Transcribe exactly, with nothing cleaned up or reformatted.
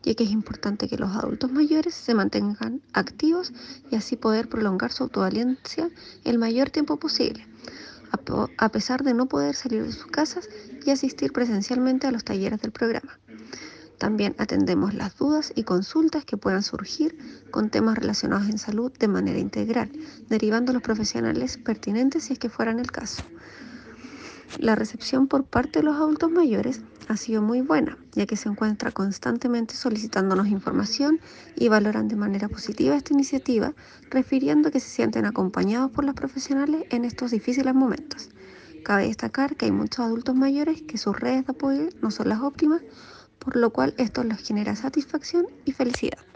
ya que es importante que los adultos mayores se mantengan activos y así poder prolongar su autovalencia el mayor tiempo posible, a, po- a pesar de no poder salir de sus casas y asistir presencialmente a los talleres del programa. También atendemos las dudas y consultas que puedan surgir con temas relacionados en salud de manera integral, derivando a los profesionales pertinentes si es que fueran el caso. La recepción por parte de los adultos mayores ha sido muy buena, ya que se encuentra constantemente solicitándonos información y valoran de manera positiva esta iniciativa, refiriendo que se sienten acompañados por los profesionales en estos difíciles momentos. Cabe destacar que hay muchos adultos mayores que sus redes de apoyo no son las óptimas, por lo cual esto les genera satisfacción y felicidad.